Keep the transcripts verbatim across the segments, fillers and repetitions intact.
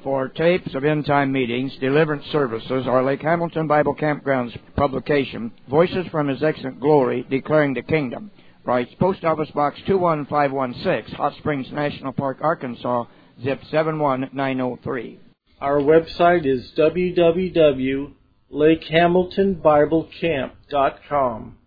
For tapes of end-time meetings, deliverance services, or Lake Hamilton Bible Campground's publication, Voices from His Excellent Glory, Declaring the Kingdom, writes Post Office Box two one five one six, Hot Springs National Park, Arkansas, zip seven one nine oh three. Our website is w w w dot lake hamilton bible camp dot com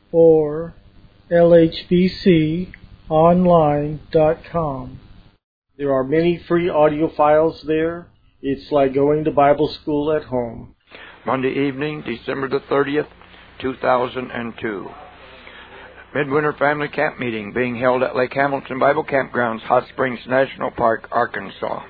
or l h b c online dot com. There are many free audio files there. It's like going to Bible school at home. Monday evening, December the thirtieth, two thousand two. Midwinter Family Camp Meeting being held at Lake Hamilton Bible Campgrounds, Hot Springs National Park, Arkansas.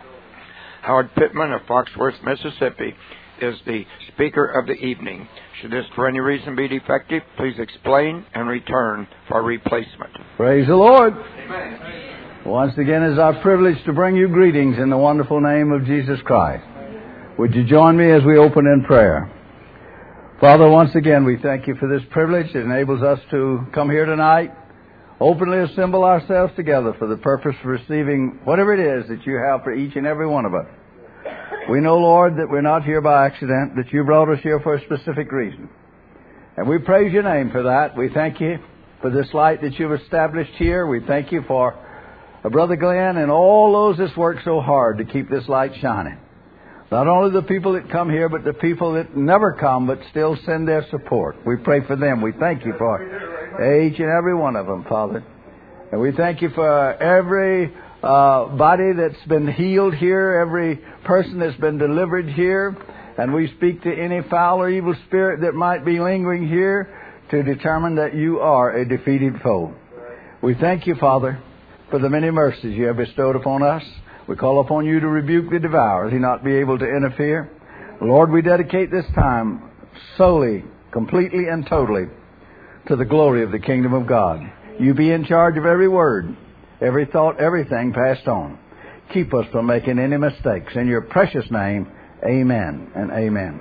Howard Pittman of Foxworth, Mississippi, is the speaker of the evening. Should this for any reason be defective, please explain and return for replacement. Praise the Lord. Amen. Once again, it's our privilege to bring you greetings in the wonderful name of Jesus Christ. Would you join me as we open in prayer? Father, once again, we thank you for this privilege. It enables us to come here tonight, openly assemble ourselves together for the purpose of receiving whatever it is that you have for each and every one of us. We know, Lord, that we're not here by accident, that you brought us here for a specific reason. And we praise your name for that. We thank you for this light that you've established here. We thank you for uh, Brother Glenn and all those that's worked so hard to keep this light shining. Not only the people that come here, but the people that never come but still send their support. We pray for them. We thank you for each and every one of them, Father. And we thank you for every uh, body that's been healed here, every person that's been delivered here. And we speak to any foul or evil spirit that might be lingering here to determine that you are a defeated foe. We thank you, Father, for the many mercies you have bestowed upon us. We call upon you to rebuke the devourer, he not be able to interfere. Lord, we dedicate this time solely, completely, and totally to the glory of the kingdom of God. You be in charge of every word, every thought, everything passed on. Keep us from making any mistakes. In your precious name, amen and amen.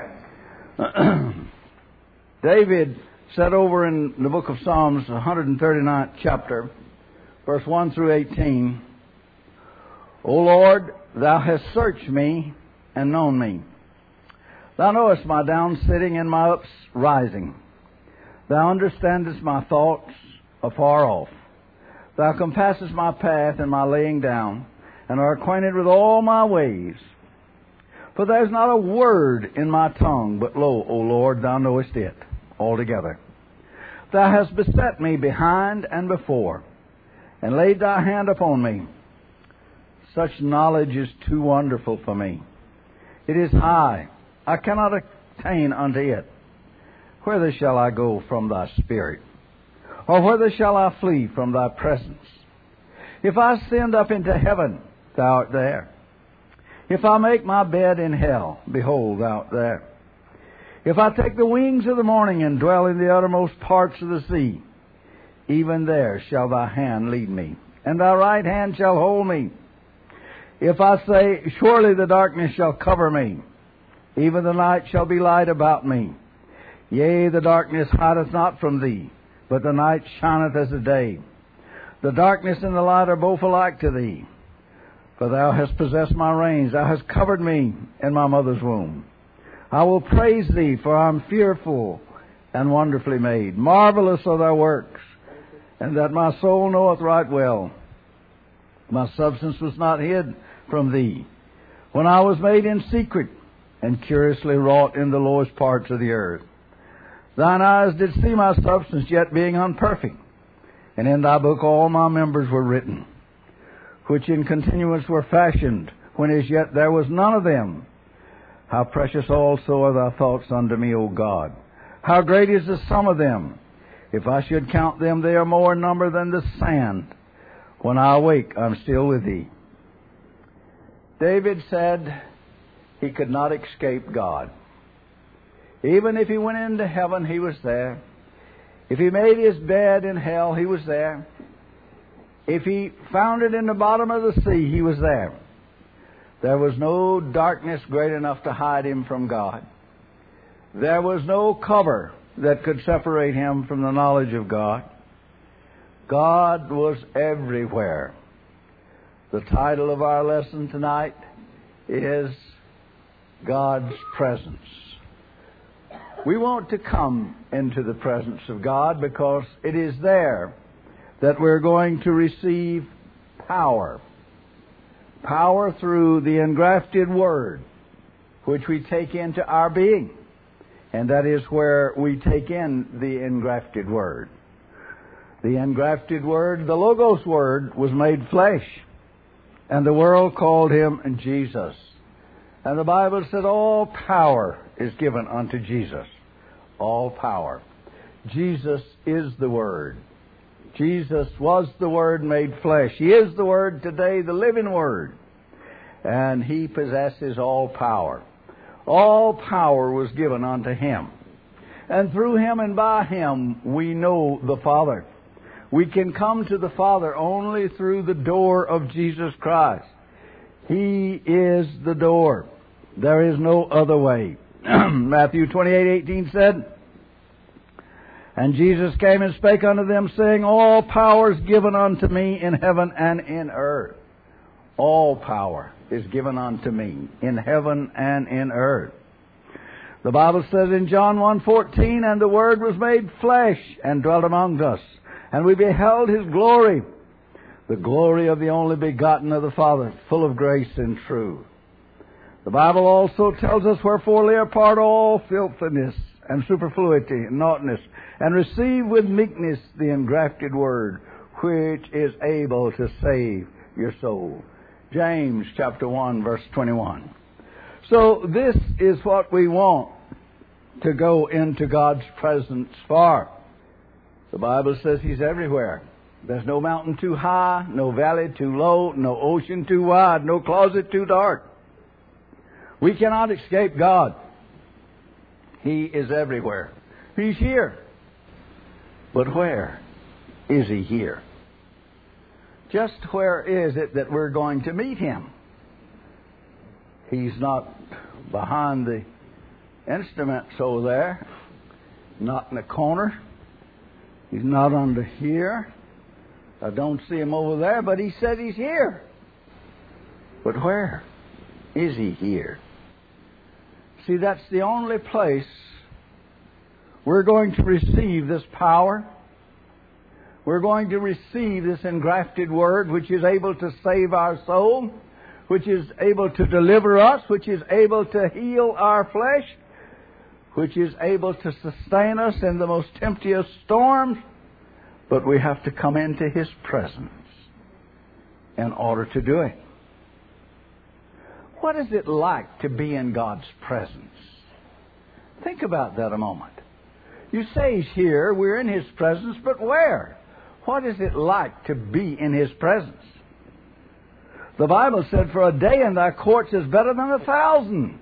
Amen. David said over in the book of Psalms, one hundred thirty-ninth chapter, verse one through eighteen, O Lord, thou hast searched me and known me. Thou knowest my down sitting and my ups rising. Thou understandest my thoughts afar off. Thou compassest my path and my laying down, and art acquainted with all my ways. For there is not a word in my tongue, but lo, O Lord, thou knowest it altogether. Thou hast beset me behind and before, and laid thy hand upon me. Such knowledge is too wonderful for me. It is high. I cannot attain unto it. Whither shall I go from thy spirit? Or whither shall I flee from thy presence? If I ascend up into heaven, thou art there. If I make my bed in hell, behold, thou art there. If I take the wings of the morning and dwell in the uttermost parts of the sea, even there shall thy hand lead me, and thy right hand shall hold me. If I say, surely the darkness shall cover me, even the night shall be light about me. Yea, the darkness hideth not from thee, but the night shineth as the day. The darkness and the light are both alike to thee. For thou hast possessed my reins, thou hast covered me in my mother's womb. I will praise thee, for I am fearful and wonderfully made. Marvelous are thy works, and that my soul knoweth right well. My substance was not hid from thee, when I was made in secret and curiously wrought in the lowest parts of the earth. Thine eyes did see my substance, yet being unperfect, and in thy book all my members were written, which in continuance were fashioned, when as yet there was none of them. How precious also are thy thoughts unto me, O God! How great is the sum of them! If I should count them, they are more in number than the sand. When I awake, I'm still with thee. David said he could not escape God. Even if he went into heaven, he was there. If he made his bed in hell, he was there. If he found it in the bottom of the sea, he was there. There was no darkness great enough to hide him from God. There was no cover that could separate him from the knowledge of God. God was everywhere. The title of our lesson tonight is God's presence. We want to come into the presence of God because it is there that we're going to receive power. Power through the engrafted Word, which we take into our being. And that is where we take in the engrafted Word. The engrafted Word, the Logos Word, was made flesh. And the world called Him Jesus. And the Bible said all power is given unto Jesus. All power. Jesus is the Word. Jesus was the Word made flesh. He is the Word today, the living Word. And He possesses all power. All power was given unto Him. And through Him and by Him we know the Father. We can come to the Father only through the door of Jesus Christ. He is the door. There is no other way. Matthew twenty-eight eighteen said, And Jesus came and spake unto them, saying, All power is given unto me in heaven and in earth. All power is given unto me in heaven and in earth. The Bible says in John one fourteen, And the Word was made flesh and dwelt among us, and we beheld His glory, the glory of the only begotten of the Father, full of grace and truth. The Bible also tells us, Wherefore lay apart all filthiness and superfluity and naughtiness, and receive with meekness the engrafted Word, which is able to save your soul. James chapter one, verse twenty-one. So this is what we want to go into God's presence for. The Bible says He's everywhere. There's no mountain too high, no valley too low, no ocean too wide, no closet too dark. We cannot escape God. He is everywhere. He's here. But where is He here? Just where is it that we're going to meet Him? He's not behind the instruments over there, not in the corner. He's not under here. I don't see Him over there, but He said He's here. But where is He here? See, that's the only place we're going to receive this power. We're going to receive this engrafted Word, which is able to save our soul, which is able to deliver us, which is able to heal our flesh, which is able to sustain us in the most tempestuous storms. But we have to come into His presence in order to do it. What is it like to be in God's presence? Think about that a moment. You say He's here, we're in His presence, but where? What is it like to be in His presence? The Bible said, For a day in Thy courts is better than a thousand.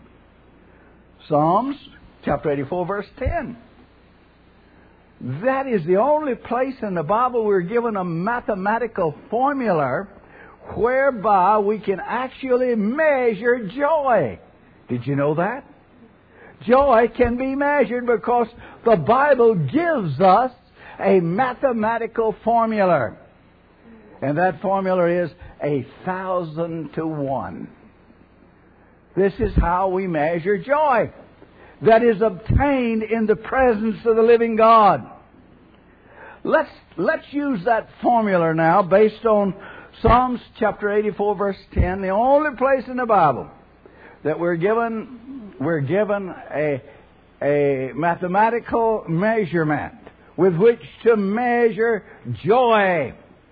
Psalms chapter eighty-four, verse ten. That is the only place in the Bible we're given a mathematical formula whereby we can actually measure joy. Did you know that? Joy can be measured because the Bible gives us a mathematical formula. And that formula is a thousand to one. This is how we measure joy that is obtained in the presence of the living God. Let's, let's use that formula now based on Psalms chapter eighty-four, verse ten, the only place in the Bible that we're given, we're given a, a mathematical measurement with which to measure joy.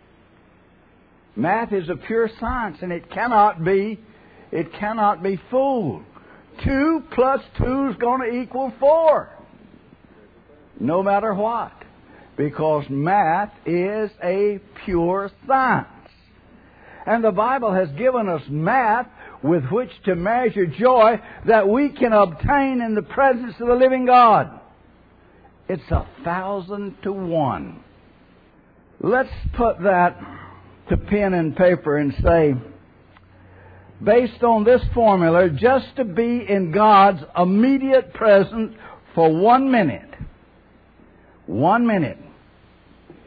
Math is a pure science, and it cannot be, it cannot be fooled. Two plus two is going to equal four, no matter what, because math is a pure science. And the Bible has given us math with which to measure joy that we can obtain in the presence of the living God. It's a thousand to one. Let's put that to pen and paper and say, based on this formula, just to be in God's immediate presence for one minute, one minute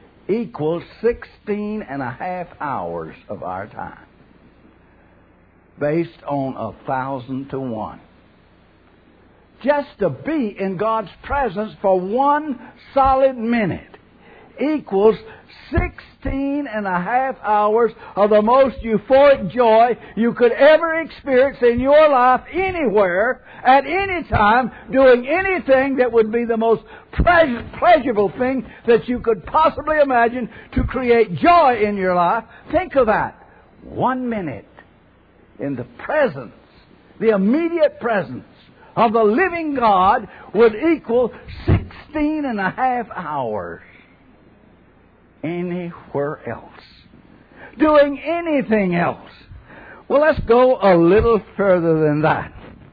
equals sixteen and a half hours of our time. based on a thousand to one. Just to be in God's presence for one solid minute equals sixteen and a half hours of the most euphoric joy you could ever experience in your life, anywhere, at any time, doing anything that would be the most pleasure, pleasurable thing that you could possibly imagine to create joy in your life. Think of that. One minute in the presence, the immediate presence of the living God would equal sixteen and a half hours anywhere else, doing anything else. Well, let's go a little further than that.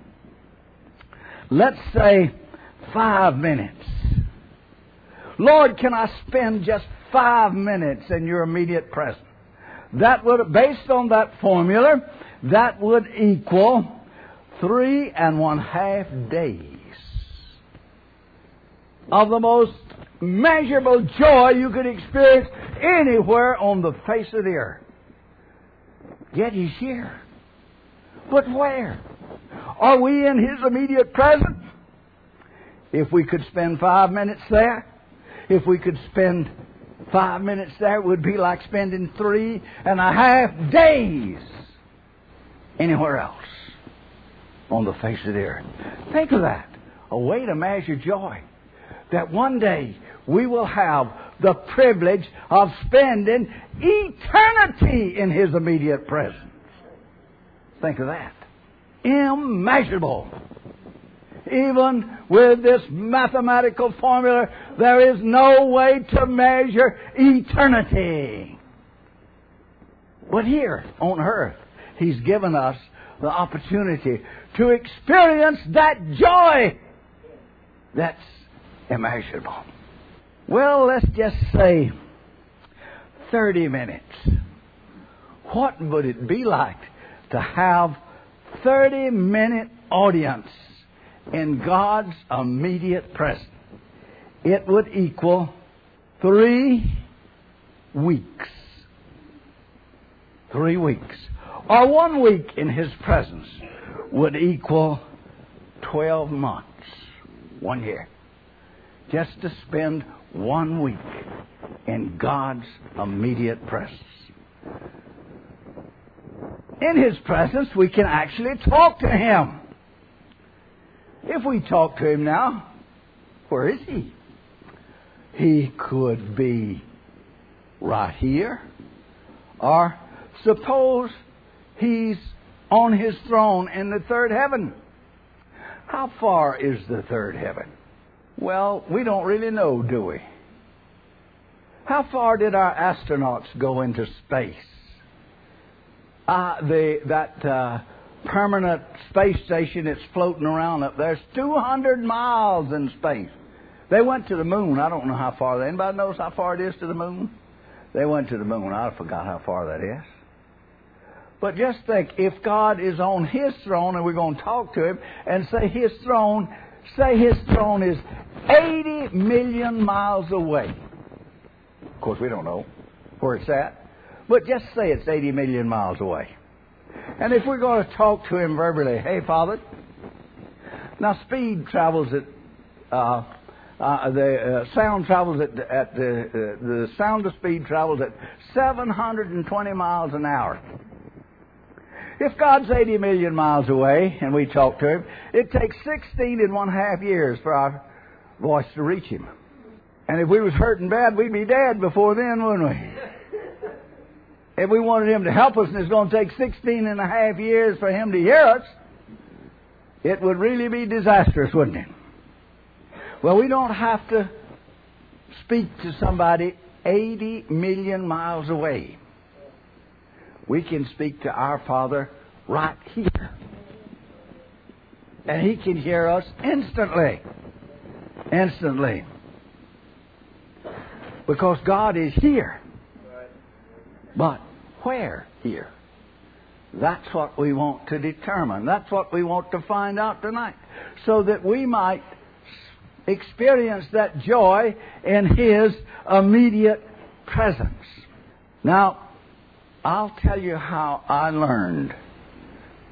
Let's say five minutes. Lord, can I spend just five minutes in your immediate presence? That would, based on that formula, that would equal three and one half days of the most measurable joy you could experience anywhere on the face of the earth. Yet He's here. But where? Are we in His immediate presence? If we could spend five minutes there, if we could spend five minutes there, it would be like spending three and a half days anywhere else on the face of the earth. Think of that. A way to measure joy. That one day we will have the privilege of spending eternity in His immediate presence. Think of that. Immeasurable. Even with this mathematical formula, there is no way to measure eternity. But here on earth, He's given us the opportunity to experience that joy that's immeasurable. Well, let's just say thirty minutes. What would it be like to have thirty minute audience in God's immediate presence? It would equal three weeks. Three weeks. Or one week in His presence would equal twelve months. One year. Just to spend one week in God's immediate presence. In His presence, we can actually talk to Him. If we talk to Him now, where is He? He could be right here. Or suppose He's on His throne in the third heaven. How far is the third heaven? Well, we don't really know, do we? How far did our astronauts go into space? Uh, the, that uh, permanent space station that's floating around up there is two hundred miles in space. They went to the moon. I don't know how far. Anybody knows how far it is to the moon? They went to the moon. I forgot how far that is. But just think, if God is on His throne and we're going to talk to Him and say His throne, say His throne is eighty million miles away. Of course, we don't know where it's at. But just say it's eighty million miles away. And if we're going to talk to Him verbally, hey, Father, now speed travels at, uh, uh, the uh, sound travels at, at the, uh, the sound of speed travels at seven hundred twenty miles an hour. If God's eighty million miles away and we talk to Him, it takes sixteen and one half years for our voice to reach Him. And if we was hurting bad, we'd be dead before then, wouldn't we? If we wanted Him to help us and it's going to take sixteen and a half years for Him to hear us, it would really be disastrous, wouldn't it? Well, we don't have to speak to somebody eighty million miles away. We can speak to our Father right here. And He can hear us instantly. Instantly. Because God is here. But where here? That's what we want to determine. That's what we want to find out tonight. So that we might experience that joy in His immediate presence. Now, I'll tell you how I learned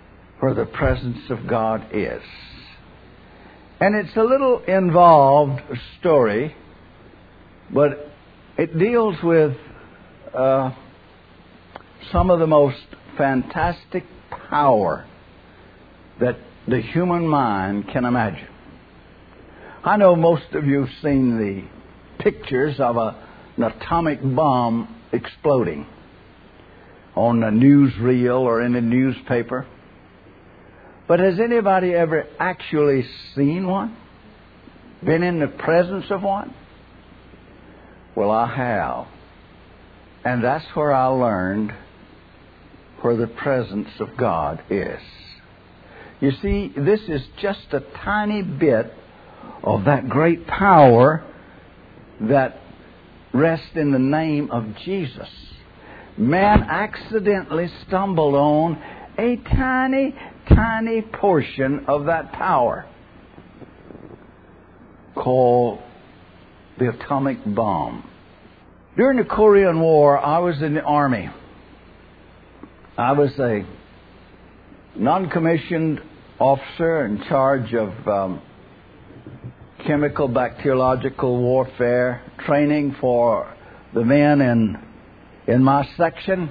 where the presence of God is. And it's a little involved story, but it deals with uh, some of the most fantastic power that the human mind can imagine. I know most of you have seen the pictures of a, an atomic bomb exploding on a newsreel or in a newspaper. But has anybody ever actually seen one? Been in the presence of one? Well, I have. And that's where I learned where the presence of God is. You see, this is just a tiny bit of that great power that rests in the name of Jesus. Man accidentally stumbled on a tiny, tiny portion of that power called the atomic bomb. During the Korean War, I was in the Army. I was a non-commissioned officer in charge of um, chemical bacteriological warfare training for the men in in my section.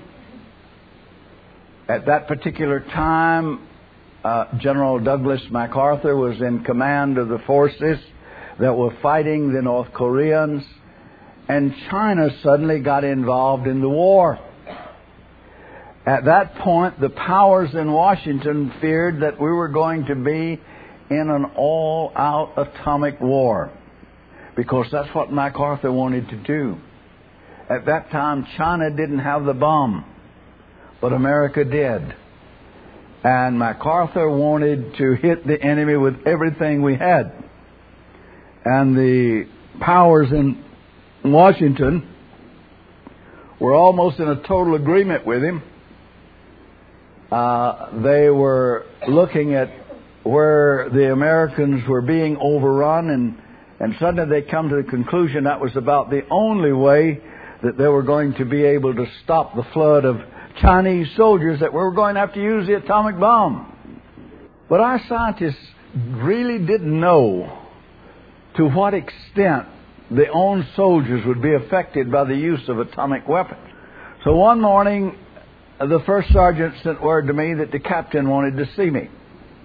At that particular time, uh, General Douglas MacArthur was in command of the forces that were fighting the North Koreans, and China suddenly got involved in the war. At that point, the powers in Washington feared that we were going to be in an all-out atomic war, because that's what MacArthur wanted to do. At that time, China didn't have the bomb, but America did. And MacArthur wanted to hit the enemy with everything we had. And the powers in Washington were almost in a total agreement with him. Uh, they were looking at where the Americans were being overrun, and, and suddenly they come to the conclusion that was about the only way that they were going to be able to stop the flood of Chinese soldiers, that we were going to have to use the atomic bomb. But our scientists really didn't know to what extent their own soldiers would be affected by the use of atomic weapons. So one morning, the first sergeant sent word to me that the captain wanted to see me.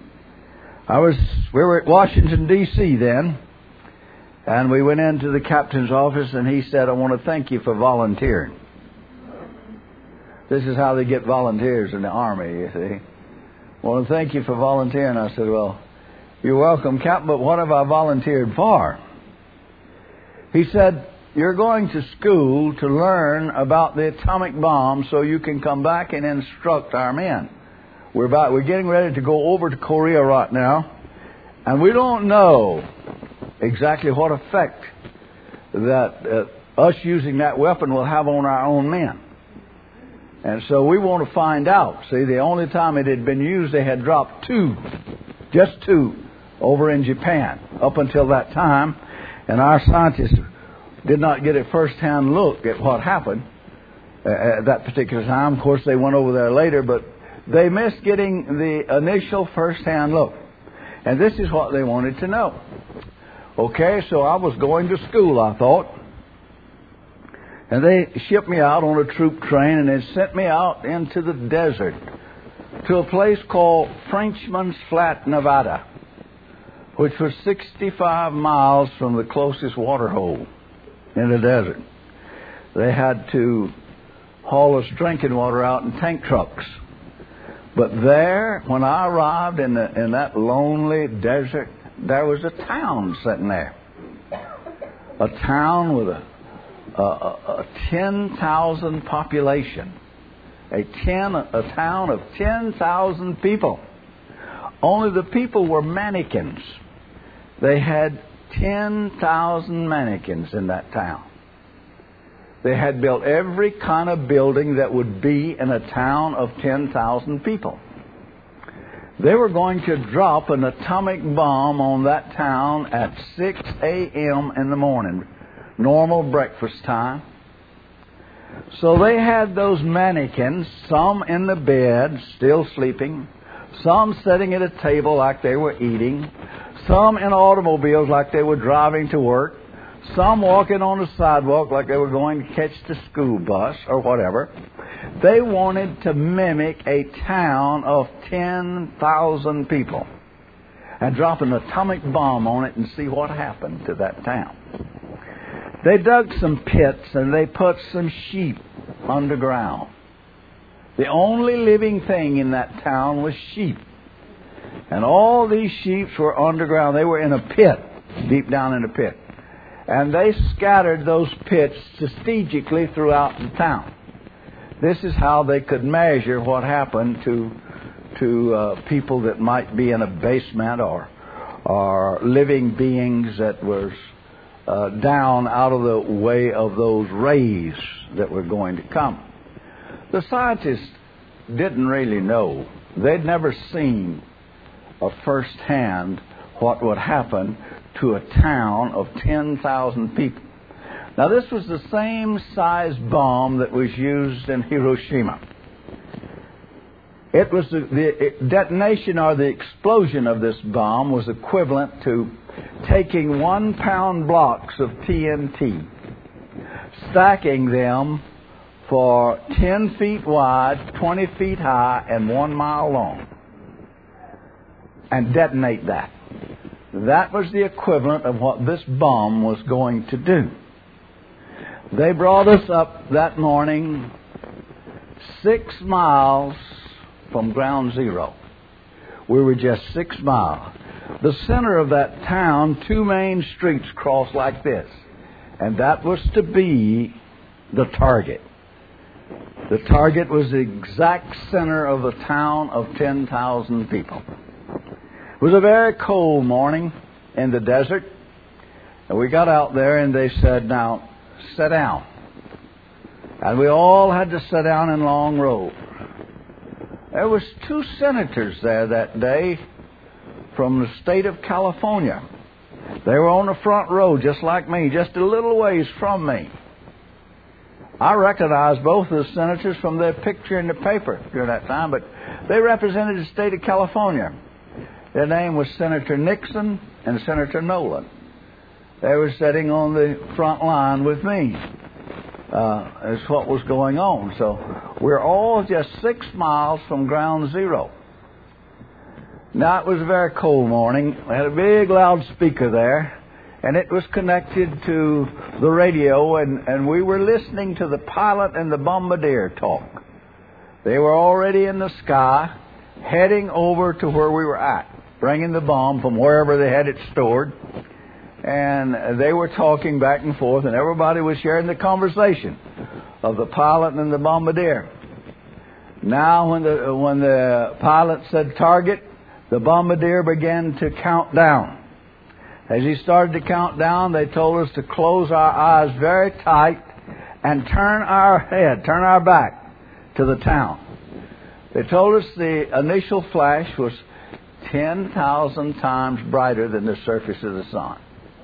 I was, we were at Washington, D C then, and we went into the captain's office, and he said, "I want to thank you for volunteering." This is how they get volunteers in the Army, you see. "I want to thank you for volunteering." I said, "Well, you're welcome, Captain, but what have I volunteered for?" He said, "You're going to school to learn about the atomic bomb so you can come back and instruct our men. We're about, we're getting ready to go over to Korea right now, and we don't know exactly what effect that uh, us using that weapon will have on our own men. And so we want to find out." See, the only time it had been used, they had dropped two, just two, over in Japan up until that time. And our scientists did not get a first-hand look at what happened uh, at that particular time. Of course, they went over there later, but they missed getting the initial first-hand look. And this is what they wanted to know. Okay, so I was going to school, I thought. And they shipped me out on a troop train, and they sent me out into the desert to a place called Frenchman's Flat, Nevada, which was sixty-five miles from the closest water hole in the desert. They had to haul us drinking water out in tank trucks. But there, when I arrived in, the, in that lonely desert, there was a town sitting there. A town with a, a, a ten thousand population. A, ten, a town of ten thousand people. Only the people were mannequins. They had ten thousand mannequins in that town. They had built every kind of building that would be in a town of ten thousand people. They were going to drop an atomic bomb on that town at six a.m. in the morning, normal breakfast time. So they had those mannequins, some in the bed, still sleeping, some sitting at a table like they were eating, some in automobiles like they were driving to work, some walking on the sidewalk like they were going to catch the school bus or whatever. They wanted to mimic a town of ten thousand people and drop an atomic bomb on it and see what happened to that town. They dug some pits and they put some sheep underground. The only living thing in that town was sheep. And all these sheep were underground. They were in a pit, deep down in a pit. And they scattered those pits strategically throughout the town. This is how they could measure what happened to to uh, people that might be in a basement or or living beings that was uh, down out of the way of those rays that were going to come. The scientists didn't really know. They'd never seen uh, firsthand what would happen to a town of ten thousand people. Now, this was the same size bomb that was used in Hiroshima. It was the, the detonation or the explosion of this bomb was equivalent to taking one-pound blocks of T N T, stacking them for ten feet wide, twenty feet high, and one mile long, and detonate that. That was the equivalent of what this bomb was going to do. They brought us up that morning six miles from ground zero. We were just six miles. The center of that town, two main streets crossed like this, and that was to be the target. The target was the exact center of a town of ten thousand people. It was a very cold morning in the desert, and we got out there and they said, now, sit down. And we all had to sit down in long rows. There was two senators there that day from the state of California. They were on the front row just like me, just a little ways from me. I recognized both of the senators from their picture in the paper during that time, but they represented the state of California. Their name was Senator Nixon and Senator Nolan. They were sitting on the front line with me. Uh, as what was going on. So we're all just six miles from ground zero. Now, it was a very cold morning. We had a big loudspeaker there, and it was connected to the radio, and, and we were listening to the pilot and the bombardier talk. They were already in the sky, heading over to where we were at, bringing the bomb from wherever they had it stored. And they were talking back and forth, and everybody was sharing the conversation of the pilot and the bombardier. Now, when the when the pilot said target, the bombardier began to count down. As he started to count down, they told us to close our eyes very tight and turn our head, turn our back to the town. They told us the initial flash was ten thousand times brighter than the surface of the sun.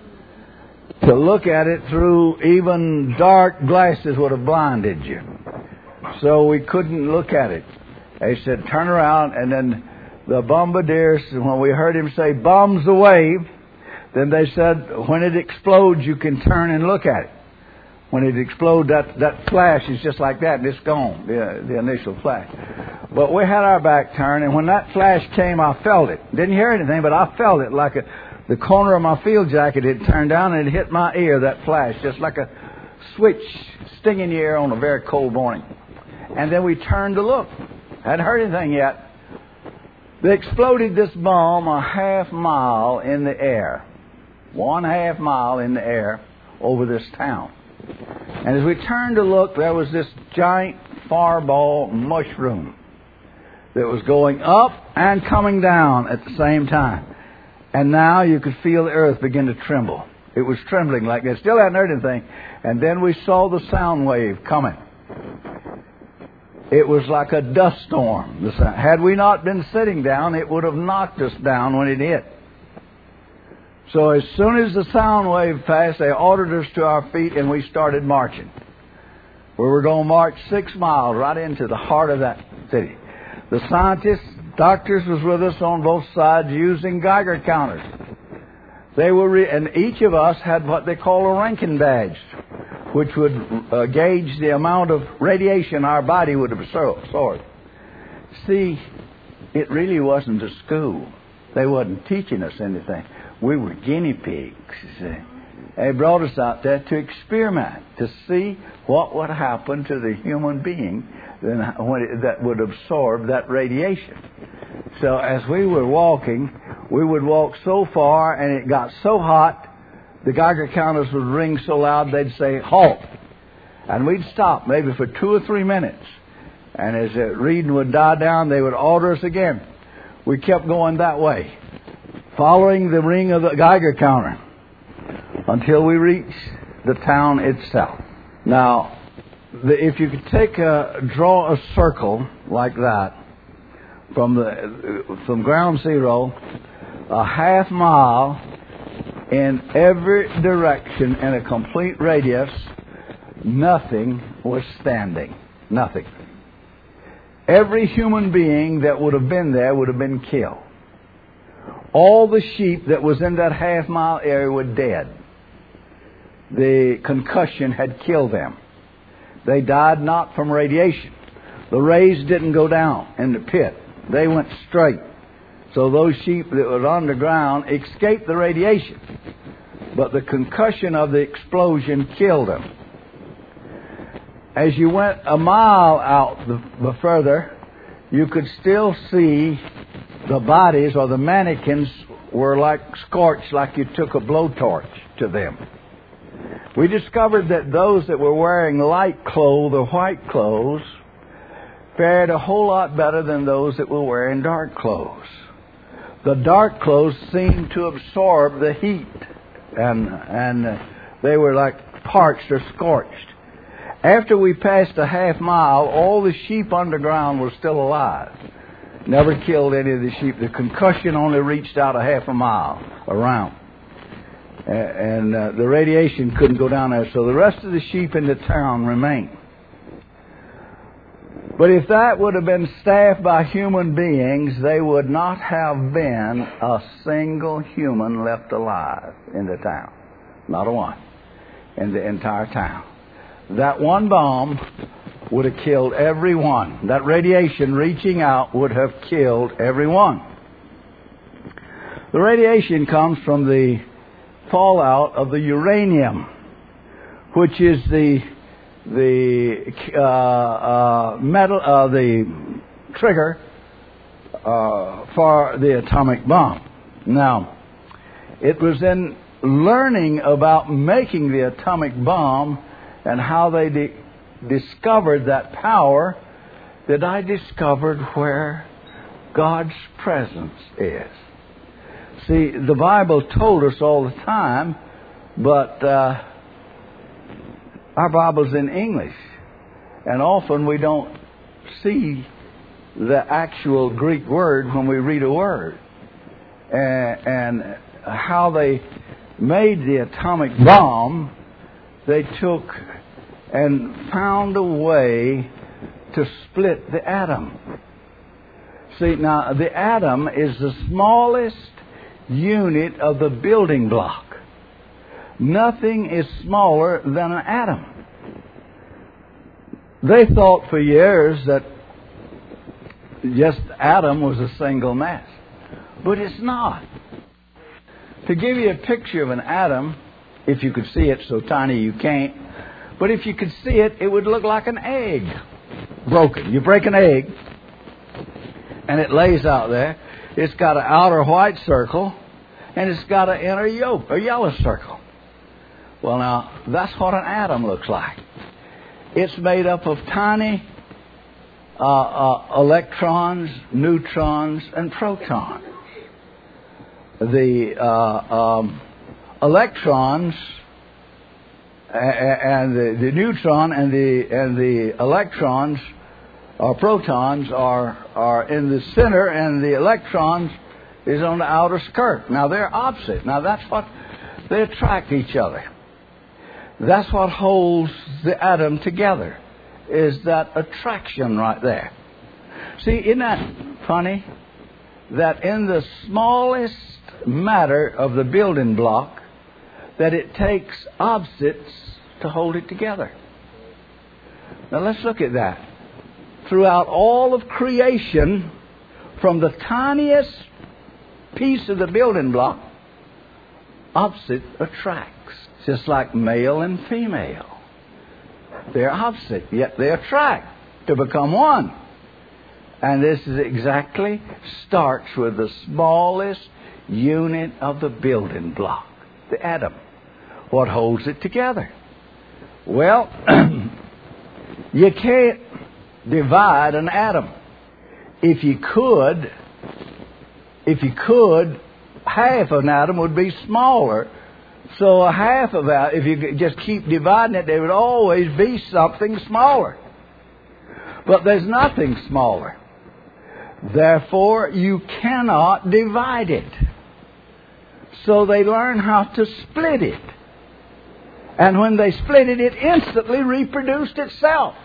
To look at it through even dark glasses would have blinded you. So we couldn't look at it. They said, turn around, and then the bombardiers, when we heard him say, bombs away, then they said, when it explodes, you can turn and look at it. When it explodes, that, that flash is just like that, and it's gone, the, the initial flash. But we had our back turned, and when that flash came, I felt it. Didn't hear anything, but I felt it like a... The corner of my field jacket had turned down and it hit my ear, that flash, just like a switch stinging the ear on a very cold morning. And then we turned to look. Hadn't heard anything yet. They exploded this bomb a half mile in the air. One half mile in the air over this town. And as we turned to look, there was this giant fireball mushroom that was going up and coming down at the same time. And now you could feel the earth begin to tremble. It was trembling like that. Still hadn't heard anything. And then we saw the sound wave coming. It was like a dust storm. Had we not been sitting down, it would have knocked us down when it hit. So as soon as the sound wave passed, they ordered us to our feet and we started marching. We were going to march six miles right into the heart of that city. The scientists Doctors was with us on both sides using Geiger counters. They were, re- and each of us had what they call a Rankin badge, which would uh, gauge the amount of radiation our body would absorb. See, it really wasn't a school. They wasn't teaching us anything. We were guinea pigs, you see. They brought us out there to experiment, to see what would happen to the human being when it, that would absorb that radiation. So as we were walking, we would walk so far, and it got so hot, the Geiger counters would ring so loud they'd say, halt. And we'd stop maybe for two or three minutes. And as the reading would die down, they would order us again. We kept going that way, following the ring of the Geiger counter, until we reached the town itself. Now, the, if you could take a, draw a circle like that from the from ground zero, a half mile in every direction in a complete radius, nothing was standing. Nothing. Every human being that would have been there would have been killed. All the sheep that was in that half mile area were dead. The concussion had killed them. They died not from radiation. The rays didn't go down in the pit. They went straight. So those sheep that were underground escaped the radiation. But the concussion of the explosion killed them. As you went a mile out the, the further, you could still see the bodies, or the mannequins were like scorched, like you took a blowtorch to them. We discovered that those that were wearing light clothes or white clothes fared a whole lot better than those that were wearing dark clothes. The dark clothes seemed to absorb the heat, and and uh, they were like parched or scorched. After we passed a half mile, all the sheep underground were still alive. Never killed any of the sheep. The concussion only reached out a half a mile around. And uh, the radiation couldn't go down there, so the rest of the sheep in the town remained. But if that would have been staffed by human beings, they would not have been a single human left alive in the town. Not a one. In the entire town. That one bomb would have killed every one. That radiation reaching out would have killed every one. The radiation comes from the fallout of the uranium, which is the the uh, uh, metal, uh, the trigger uh, for the atomic bomb. Now, it was in learning about making the atomic bomb and how they di- discovered that power that I discovered where God's presence is. See, the Bible told us all the time, but uh, our Bible's in English, and often we don't see the actual Greek word when we read a word. And, and how they made the atomic bomb, they took and found a way to split the atom. See, now, the atom is the smallest unit of the building block. Nothing is smaller than an atom. They thought for years that just atom was a single mass. But it's not. To give you a picture of an atom, if you could see it so tiny you can't, but if you could see it, it would look like an egg broken. You break an egg, and it lays out there. It's got an outer white circle, and it's got an inner yolk, a yellow circle. Well, now, that's what an atom looks like. It's made up of tiny uh, uh, electrons, neutrons, and protons. The uh, um, electrons and the, the neutron and the and the electrons or protons are are in the center, and the electrons is on the outer skirt. Now they're opposite. Now that's what they attract each other. That's what holds the atom together, is that attraction right there. See, isn't that funny? that in the smallest matter of the building block, that it takes opposites to hold it together. Now let's look at that. Throughout all of creation, from the tiniest piece of the building block, opposite attracts. Just like male and female. They're opposite, yet they attract to become one. And this is exactly starts with the smallest unit of the building block, the atom. What holds it together? Well, you can't divide an atom. If you could, if you could, half of an atom would be smaller. So a half of that, if you just keep dividing it, there would always be something smaller. But there's nothing smaller. Therefore, you cannot divide it. So they learn how to split it. And when they split it, it instantly reproduced itself.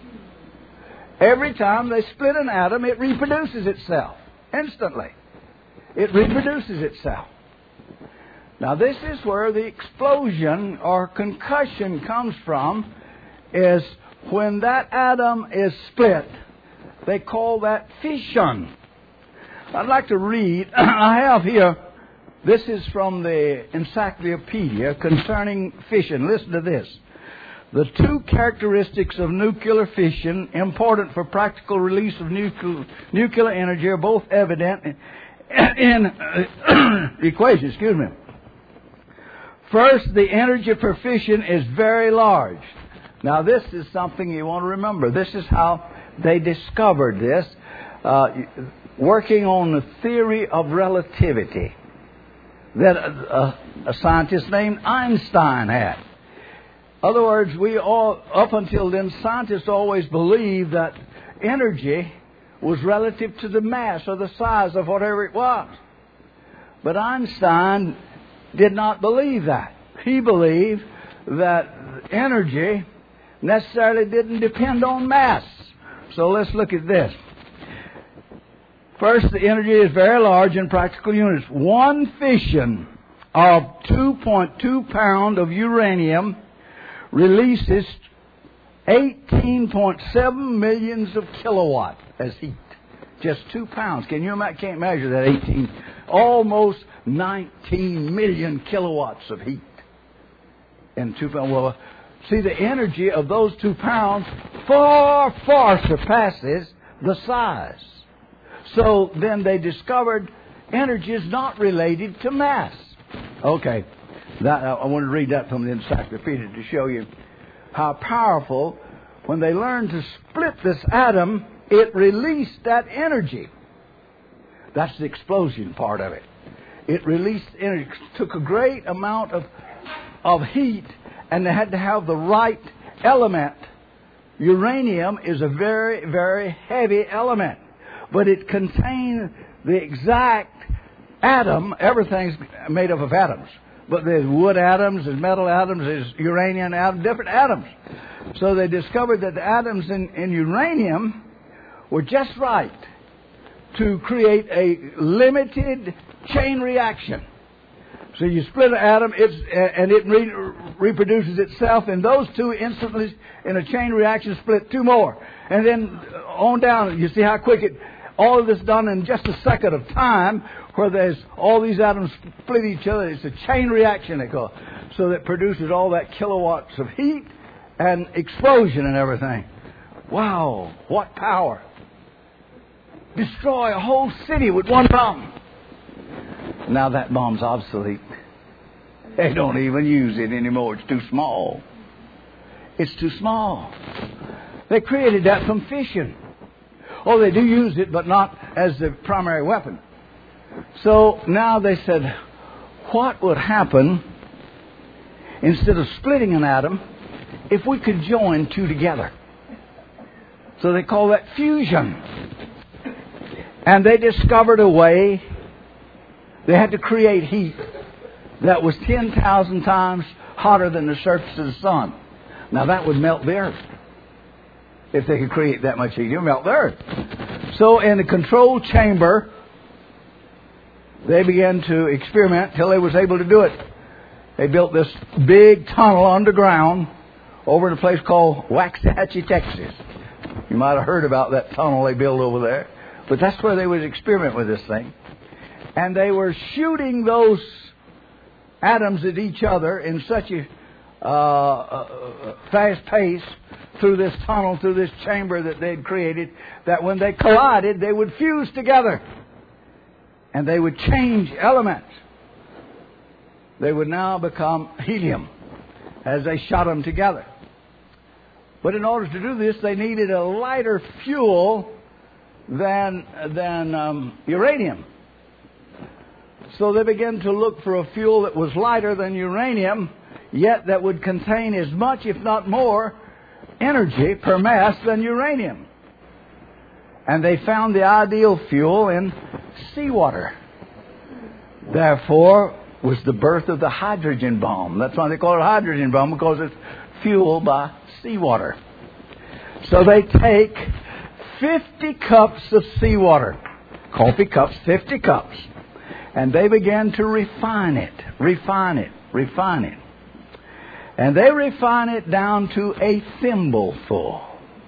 Every time they split an atom, it reproduces itself. Instantly. It reproduces itself. Now this is where the explosion or concussion comes from, is when that atom is split. They call that fission. I'd like to read, I have here, this is from the Encyclopedia Concerning Fission. Listen to this. The two characteristics of nuclear fission, important for practical release of nuclear, nuclear energy, are both evident in, in uh, equation, excuse me. First, the energy for fission is very large. Now, this is something you want to remember. This is how they discovered this, uh, working on the theory of relativity that a, a scientist named Einstein had. In other words, we all, up until then, scientists always believed that energy was relative to the mass or the size of whatever it was. But Einstein did not believe that. He believed that energy necessarily didn't depend on mass. So let's look at this. First, the energy is very large in practical units. One fission of two point two pounds of uranium releases eighteen point seven millions of kilowatts as heat. Just two pounds. Can you imagine? Can't measure that eighteen. Almost nineteen million kilowatts of heat in two pounds. Well, see, the energy of those two pounds far, far surpasses the size. So then they discovered energy is not related to mass. Okay, that, I want to read that from the Encyclopedia to show you how powerful. When they learned to split this atom, it released that energy. That's the explosion part of it. It released energy, took a great amount of of heat, and they had to have the right element. Uranium is a very, very heavy element, but it contains the exact atom. Everything's made up of atoms, but there's wood atoms, there's metal atoms, there's uranium atoms, different atoms. So they discovered that the atoms in, in uranium were just right to create a limited chain reaction. So you split an atom, it's, and it re- reproduces itself, and those two instantly, in a chain reaction, split two more. And then on down, you see how quick it, all of this done in just a second of time, where there's all these atoms split each other. It's a chain reaction, they call it. So that produces all that kilowatts of heat and explosion and everything. Wow, what power. Destroy a whole city with one bomb. Now that bomb's obsolete. They don't even use it anymore. It's too small. It's too small. They created that from fission. Oh, they do use it, but not as the primary weapon. So now they said, what would happen instead of splitting an atom if we could join two together? So they call that fusion. And they discovered a way. They had to create heat that was ten thousand times hotter than the surface of the sun. Now that would melt the earth. If they could create that much heat, it would melt the earth. So in a controlled chamber, they began to experiment till they was able to do it. They built this big tunnel underground over in a place called Waxahachie, Texas. You might have heard about that tunnel they built over there. But that's where they was experimenting with this thing. And they were shooting those atoms at each other in such a uh, uh, fast pace through this tunnel, through this chamber that they'd created, that when they collided, they would fuse together. And they would change elements. They would now become helium as they shot them together. But in order to do this, they needed a lighter fuel than, than um, uranium. So they began to look for a fuel that was lighter than uranium, yet that would contain as much, if not more, energy per mass than uranium. And they found the ideal fuel in seawater. Therefore, was the birth of the hydrogen bomb. That's why they call it a hydrogen bomb, because it's fueled by seawater. So they take fifty cups of seawater, coffee cups, fifty cups, and they began to refine it, refine it, refine it. And they refine it down to a thimbleful.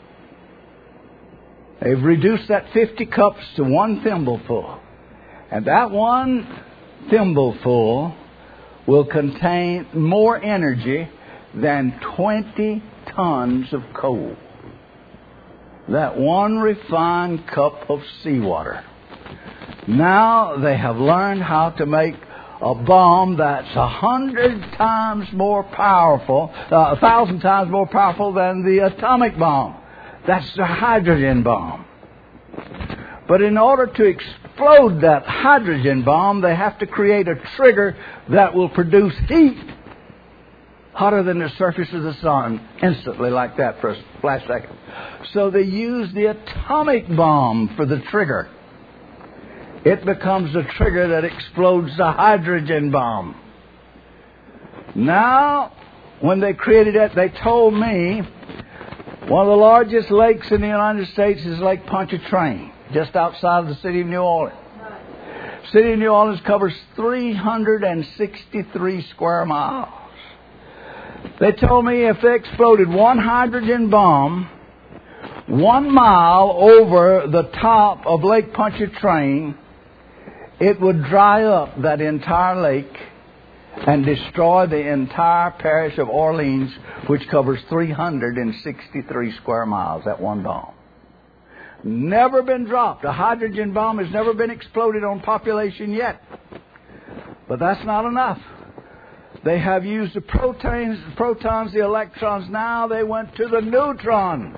They've reduced that fifty cups to one thimbleful. And that one thimbleful will contain more energy than twenty tons of coal. That one refined cup of seawater. Now they have learned how to make a bomb that's a hundred times more powerful, uh, a thousand times more powerful than the atomic bomb. That's the hydrogen bomb. But in order to explode that hydrogen bomb, they have to create a trigger that will produce heat hotter than the surface of the sun, instantly like that for a flash second. So they use the atomic bomb for the trigger. It becomes the trigger that explodes the hydrogen bomb. Now, when they created it, they told me one of the largest lakes in the United States is Lake Pontchartrain, just outside of the city of New Orleans. The city of New Orleans covers three hundred sixty-three square miles. They told me if they exploded one hydrogen bomb one mile over the top of Lake Pontchartrain, it would dry up that entire lake and destroy the entire parish of Orleans, which covers three hundred sixty-three square miles, that one bomb. Never been dropped. A hydrogen bomb has never been exploded on population yet. But that's not enough. They have used the protons, protons, the electrons. Now they went to the neutrons.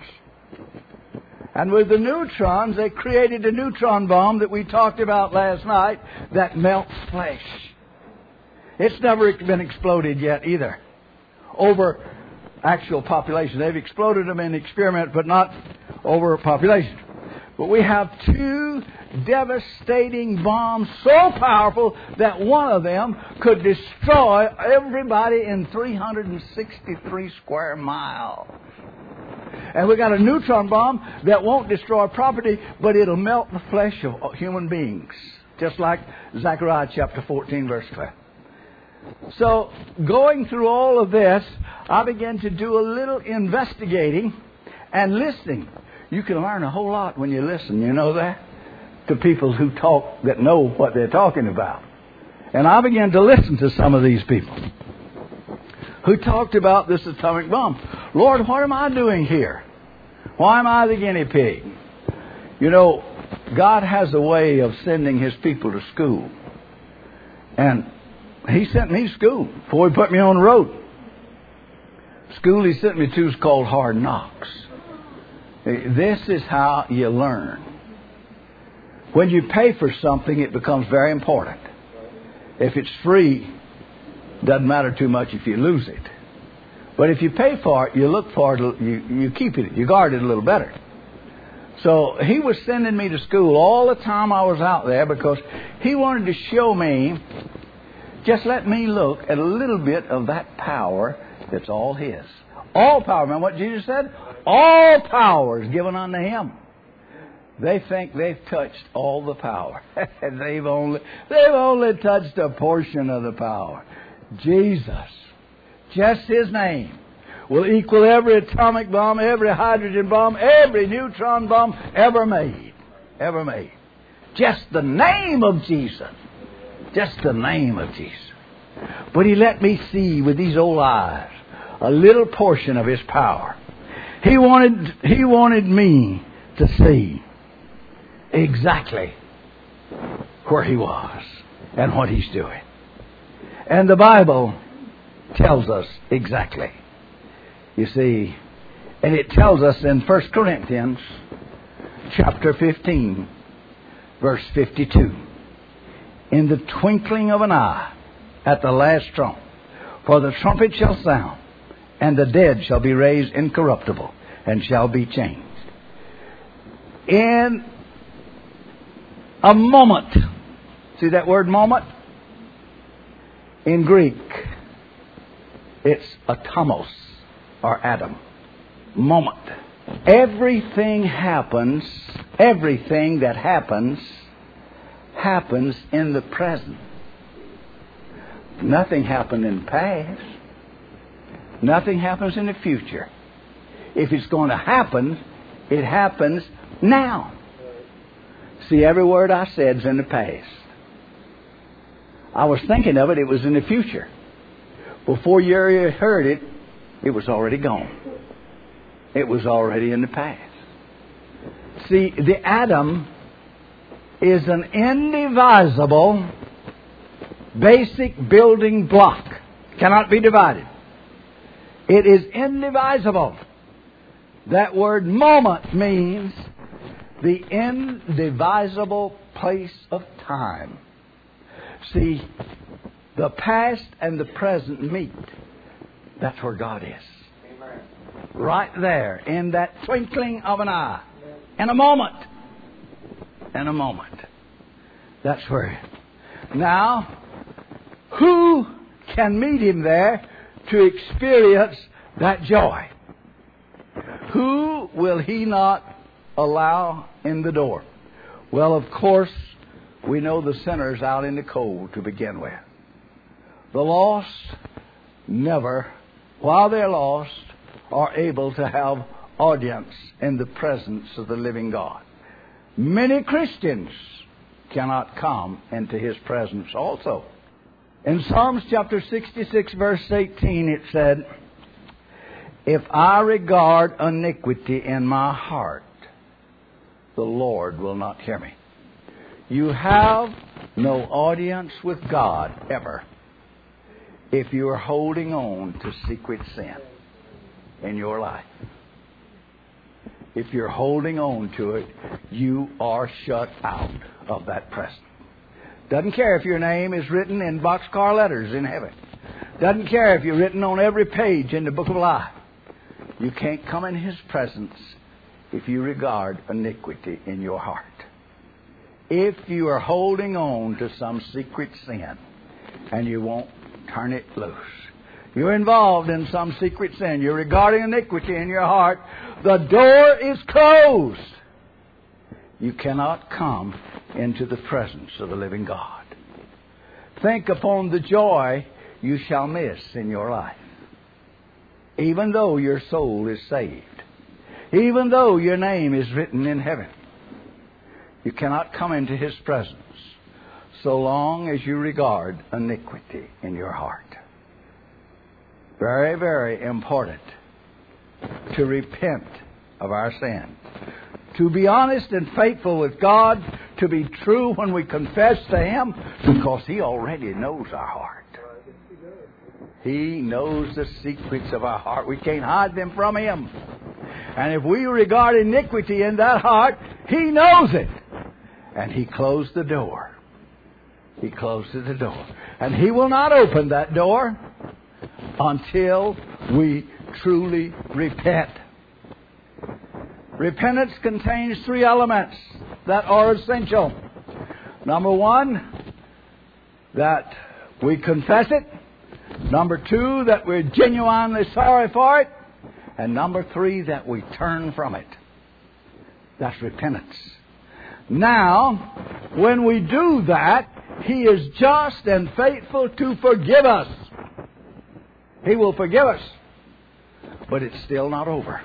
And with the neutrons, they created a neutron bomb that we talked about last night that melts flesh. It's never been exploded yet either over actual population. They've exploded them in experiment, but not over population. But we have two devastating bombs so powerful that one of them could destroy everybody in three hundred sixty-three square miles. And we got a neutron bomb that won't destroy property, but it'll melt the flesh of human beings, just like Zechariah chapter fourteen, verse twelve. So, going through all of this, I began to do a little investigating and listening. You can learn a whole lot when you listen, you know that? To people who talk, that know what they're talking about. And I began to listen to some of these people who talked about this atomic bomb. Lord, what am I doing here? Why am I the guinea pig? You know, God has a way of sending His people to school. And He sent me to school before He put me on the road. School He sent me to is called Hard Knocks. This is how you learn. When you pay for something, it becomes very important. If it's free, it doesn't matter too much if you lose it. But if you pay for it, you look for it, you, you keep it, you guard it a little better. So He was sending me to school all the time I was out there because He wanted to show me, just let me look at a little bit of that power that's all His. All power. Remember what Jesus said? All power is given unto Him. They think they've touched all the power. they've only they've only touched a portion of the power. Jesus, just His name, will equal every atomic bomb, every hydrogen bomb, every neutron bomb ever made. Ever made. Just the name of Jesus. Just the name of Jesus. But He let me see with these old eyes a little portion of His power. He wanted, He wanted me to see exactly where He was and what He's doing. And the Bible tells us exactly. You see, and it tells us in First Corinthians chapter fifteen, verse fifty-two. In the twinkling of an eye, at the last trump, for the trumpet shall sound, and the dead shall be raised incorruptible, and shall be changed. In a moment. See that word moment? In Greek, it's atomos, or atom. Moment. Everything happens, everything that happens, happens in the present. Nothing happened in the past. Nothing happens in the future. If it's going to happen, it happens now. See, every word I said is in the past. I was thinking of it, it was in the future. Before you heard it, it was already gone. It was already in the past. See, the atom is an indivisible basic building block. Cannot be divided. It is indivisible. That word moment means the indivisible place of time. See, the past and the present meet. That's where God is. Amen. Right there, in that twinkling of an eye. In a moment. In a moment. That's where. Now, who can meet Him there to experience that joy? Who will He not allow in the door? Well, of course, we know the sinners out in the cold to begin with. The lost never, while they're lost, are able to have audience in the presence of the living God. Many Christians cannot come into His presence also. In Psalms chapter sixty-six, verse eighteen, it said, "If I regard iniquity in my heart, the Lord will not hear me." You have no audience with God ever if you are holding on to secret sin in your life. If you're holding on to it, you are shut out of that presence. Doesn't care if your name is written in boxcar letters in heaven. Doesn't care if you're written on every page in the book of life. You can't come in His presence if you regard iniquity in your heart. If you are holding on to some secret sin and you won't turn it loose, you're involved in some secret sin, you're regarding iniquity in your heart, the door is closed. You cannot come into the presence of the living God. Think upon the joy you shall miss in your life. Even though your soul is saved. Even though your name is written in heaven. You cannot come into His presence so long as you regard iniquity in your heart. Very, very important to repent of our sin. To be honest and faithful with God. To be true when we confess to Him. Because He already knows our heart. He knows the secrets of our heart. We can't hide them from Him. And if we regard iniquity in that heart, He knows it. And He closed the door. He closed the door. And He will not open that door until we truly repent. Repentance contains three elements that are essential. Number one, that we confess it. Number two, that we're genuinely sorry for it. And number three, that we turn from it. That's repentance. Now, when we do that, He is just and faithful to forgive us. He will forgive us. But it's still not over.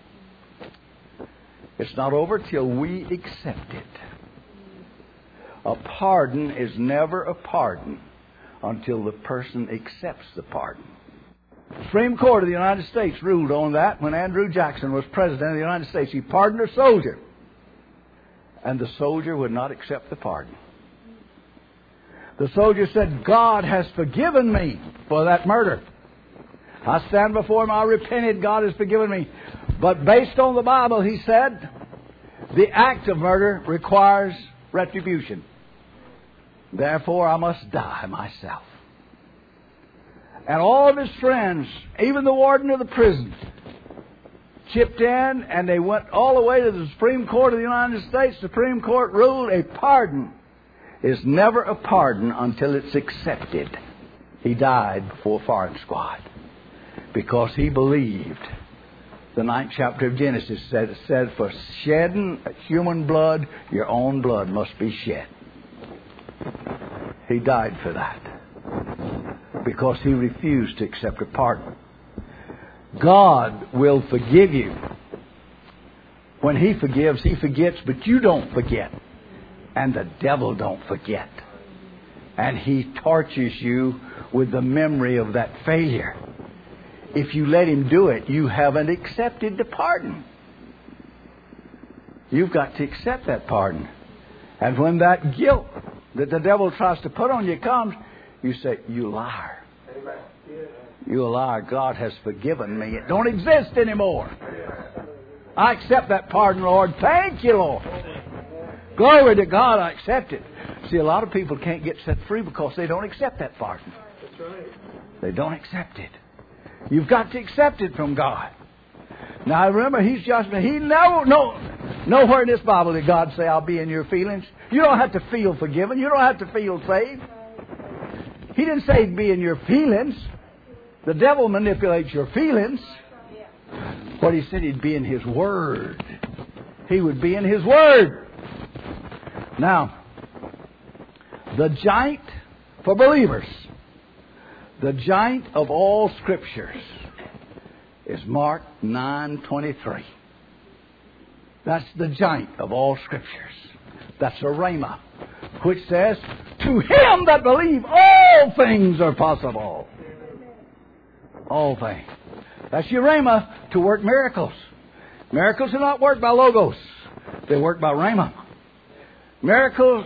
It's not over till we accept it. A pardon is never a pardon until the person accepts the pardon. The Supreme Court of the United States ruled on that when Andrew Jackson was President of the United States. He pardoned a soldier, and the soldier would not accept the pardon. The soldier said, God has forgiven me for that murder. I stand before Him, I repented, God has forgiven me. But based on the Bible, he said, the act of murder requires retribution. Therefore, I must die myself. And all of his friends, even the warden of the prison, chipped in, and they went all the way to the Supreme Court of the United States. The Supreme Court ruled a pardon is never a pardon until it's accepted. He died before firing squad because he believed. The ninth chapter of Genesis said, said, for shedding human blood, your own blood must be shed. He died for that because he refused to accept a pardon. God will forgive you. When He forgives, He forgets, but you don't forget. And the devil don't forget. And he tortures you with the memory of that failure. If you let him do it, you haven't accepted the pardon. You've got to accept that pardon. And when that guilt that the devil tries to put on you comes, you say, you liar. You liar. God has forgiven me. It don't exist anymore. I accept that pardon, Lord. Thank you, Lord. Glory to God, I accept it. See, a lot of people can't get set free because they don't accept that pardon. That's right. They don't accept it. You've got to accept it from God. Now, remember, He's just, He never, no, nowhere in this Bible did God say, I'll be in your feelings. You don't have to feel forgiven. You don't have to feel saved. He didn't say He'd be in your feelings. The devil manipulates your feelings. What He said, He'd be in His Word. He would be in His Word. Now, the giant for believers, the giant of all Scriptures, is Mark nine twenty-three. That's the giant of all Scriptures. That's a rhema, which says, to him that believe, all things are possible. All things. That's your rhema to work miracles. Miracles are not worked by logos. They work by rhema. Miracles,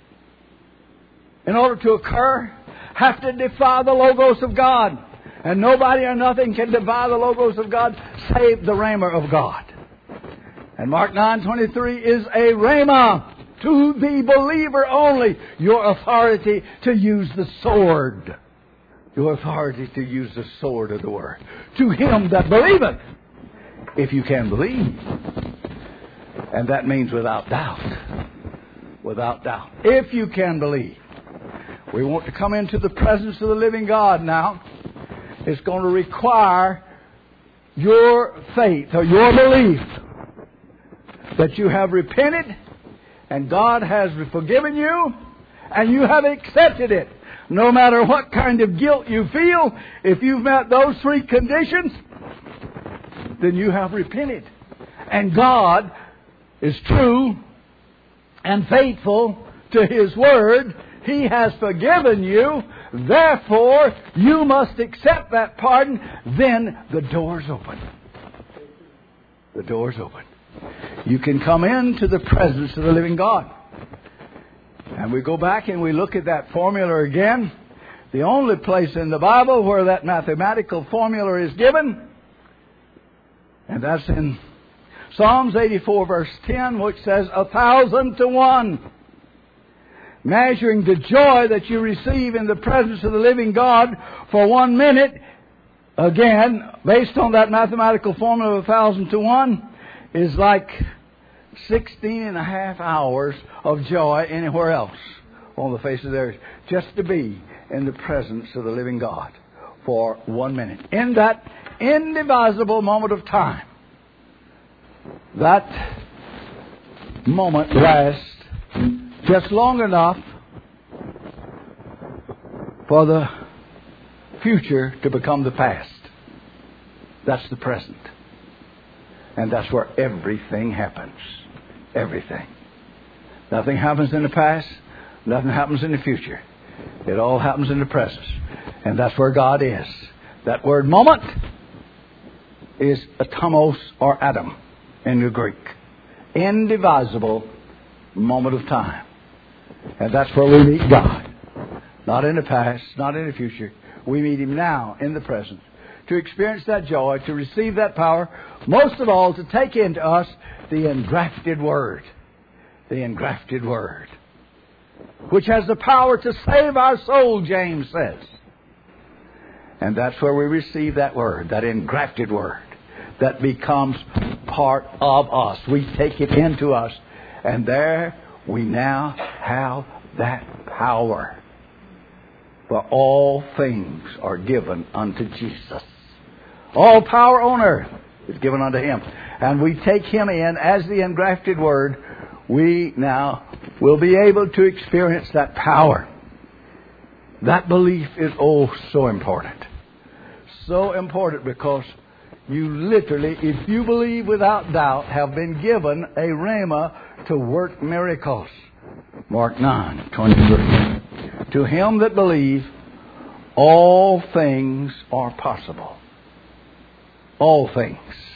in order to occur, have to defy the logos of God. And nobody or nothing can defy the logos of God save the rhema of God. And Mark nine twenty-three is a rhema to the believer only. Your authority to use the sword. Your authority to use the sword of the Word. To him that believeth. If you can believe. And that means without doubt. Without doubt. If you can believe. We want to come into the presence of the living God now. It's going to require your faith or your belief that you have repented and God has forgiven you and you have accepted it. No matter what kind of guilt you feel, if you've met those three conditions, then you have repented. And God is true and faithful to His Word. He has forgiven you. Therefore, you must accept that pardon. Then the door's open. The door's open. You can come into the presence of the living God. And we go back and we look at that formula again. The only place in the Bible where that mathematical formula is given. And that's in Psalms eighty-four verse ten, which says, a thousand to one. Measuring the joy that you receive in the presence of the living God for one minute, again, based on that mathematical formula of a thousand to one, is like sixteen and a half hours of joy anywhere else on the face of the earth. Just to be in the presence of the living God for one minute. In that indivisible moment of time. That moment lasts just long enough for the future to become the past. That's the present. And that's where everything happens. Everything. Nothing happens in the past. Nothing happens in the future. It all happens in the present. And that's where God is. That word moment is atomos or atom in the Greek. Indivisible moment of time. And that's where we meet God. Not in the past, not in the future. We meet Him now in the present. To experience that joy, to receive that power, most of all to take into us the engrafted Word. The engrafted Word. Which has the power to save our soul, James says. And that's where we receive that Word, that engrafted Word. That becomes part of us. We take it into us. And there we now have that power. For all things are given unto Jesus. All power on earth is given unto Him. And we take Him in as the engrafted Word. We now will be able to experience that power. That belief is oh so important. So important because you literally, if you believe without doubt, have been given a rhema to work miracles. Mark nine twenty-three. To him that believe, all things are possible. All things.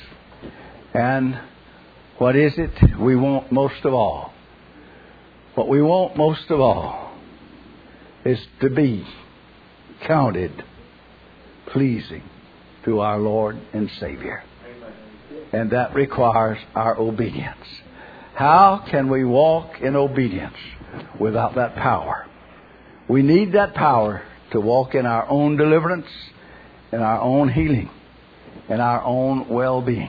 And what is it we want most of all? What we want most of all is to be counted pleasing to our Lord and Savior. And that requires our obedience. How can we walk in obedience without that power? We need that power to walk in our own deliverance, in our own healing, in our own well-being.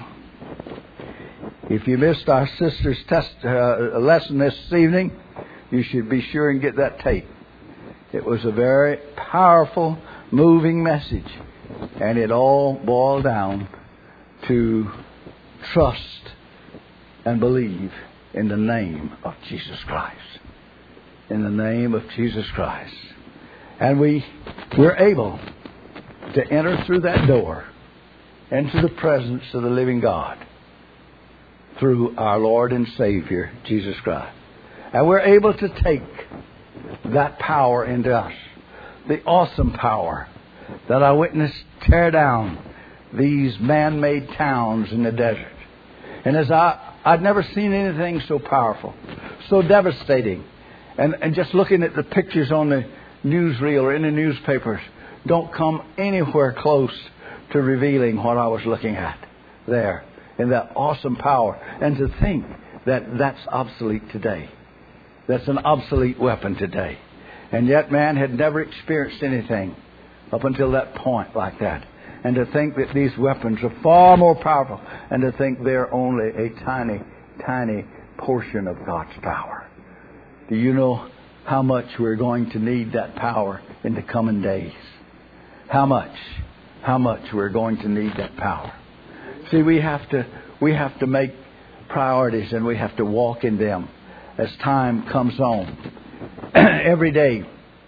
If you missed our sister's test, uh, lesson this evening, you should be sure and get that tape. It was a very powerful, moving message. And it all boiled down to trust and believe in the name of Jesus Christ. In the name of Jesus Christ. And we were able to enter through that door into the presence of the living God through our Lord and Savior, Jesus Christ. And we're able to take that power into us. The awesome power that I witnessed tear down these man-made towns in the desert. And as I, I'd never seen anything so powerful, so devastating. And, and just looking at the pictures on the newsreel or in the newspapers don't come anywhere close to revealing what I was looking at there in that awesome power. And to think that that's obsolete today. That's an obsolete weapon today. And yet man had never experienced anything up until that point like that. And to think that these weapons are far more powerful. And to think they're only a tiny, tiny portion of God's power. Do you know how much we're going to need that power in the coming days? How much? How much we're going to need that power. See, we have to, we have to make priorities and we have to walk in them as time comes on. Every day,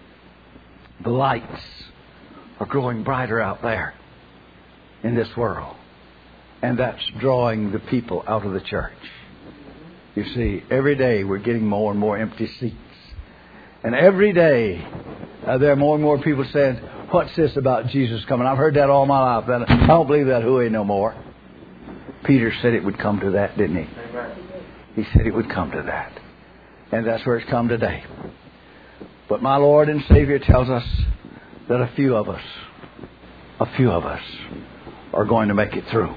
the lights are growing brighter out there in this world. And that's drawing the people out of the church. You see, every day we're getting more and more empty seats. And every day uh, there are more and more people saying, what's this about Jesus coming? I've heard that all my life. I don't believe that hooey no more. Peter said it would come to that, didn't he? He said it would come to that. And that's where it's come today. But my Lord and Savior tells us that a few of us, a few of us are going to make it through.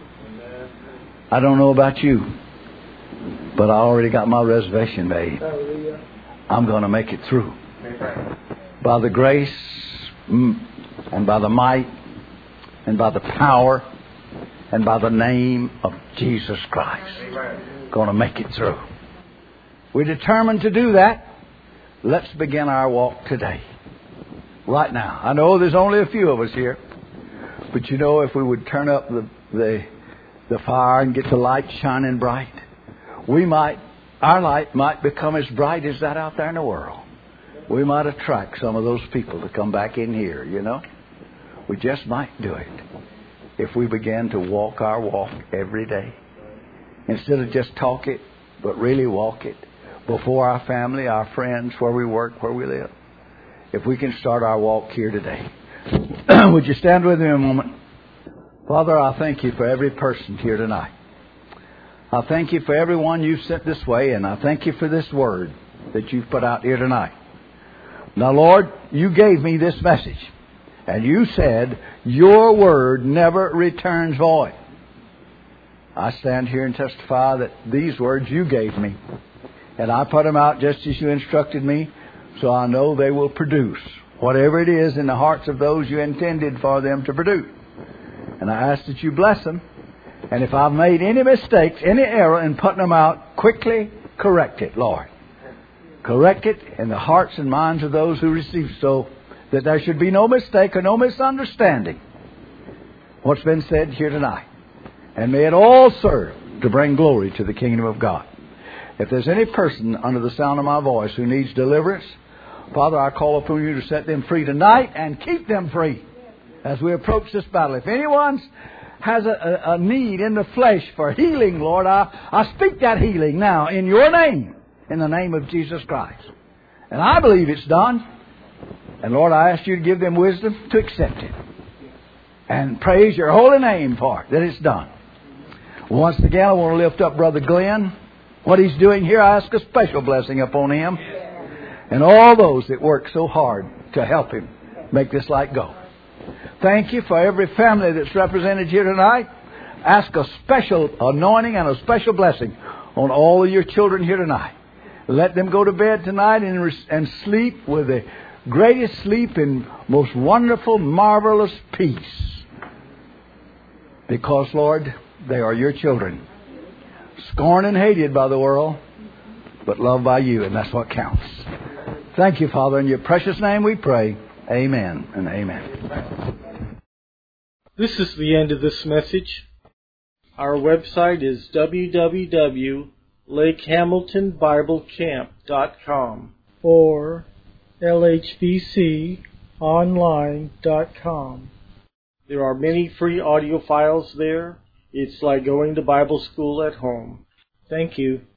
I don't know about you, but I already got my reservation made. I'm going to make it through. By the grace and by the might and by the power and by the name of Jesus Christ. Going to make it through. We're determined to do that. Let's begin our walk today. Right now. I know there's only a few of us here. But you know, if we would turn up the, the, the fire and get the light shining bright, we might our light might become as bright as that out there in the world. We might attract some of those people to come back in here, you know. We just might do it if we began to walk our walk every day. Instead of just talk it, but really walk it before our family, our friends, where we work, where we live. If we can start our walk here today. Would you stand with me a moment? Father, I thank you for every person here tonight. I thank you for everyone you've sent this way, and I thank you for this word that you've put out here tonight. Now, Lord, you gave me this message, and you said your word never returns void. I stand here and testify that these words you gave me, and I put them out just as you instructed me, so I know they will produce whatever it is in the hearts of those you intended for them to produce. And I ask that you bless them. And if I've made any mistakes, any error in putting them out, quickly correct it, Lord. Correct it in the hearts and minds of those who receive, so that there should be no mistake or no misunderstanding what's been said here tonight. And may it all serve to bring glory to the kingdom of God. If there's any person under the sound of my voice who needs deliverance, Father, I call upon you to set them free tonight and keep them free as we approach this battle. If anyone has a, a, a need in the flesh for healing, Lord, I, I speak that healing now in your name, in the name of Jesus Christ. And I believe it's done. And Lord, I ask you to give them wisdom to accept it. And praise your holy name for it, that it's done. Once again, I want to lift up Brother Glenn. What he's doing here, I ask a special blessing upon him and all those that work so hard to help him make this light go. Thank you for every family that's represented here tonight. Ask a special anointing and a special blessing on all of your children here tonight. Let them go to bed tonight and, and sleep with the greatest sleep in most wonderful, marvelous peace. Because, Lord, they are your children. Scorned and hated by the world, but loved by you, and that's what counts. Thank you, Father. In your precious name we pray. Amen and amen. This is the end of this message. Our website is w w w dot lake hamilton bible camp dot com or l h b c online dot com. There are many free audio files there. It's like going to Bible school at home. Thank you.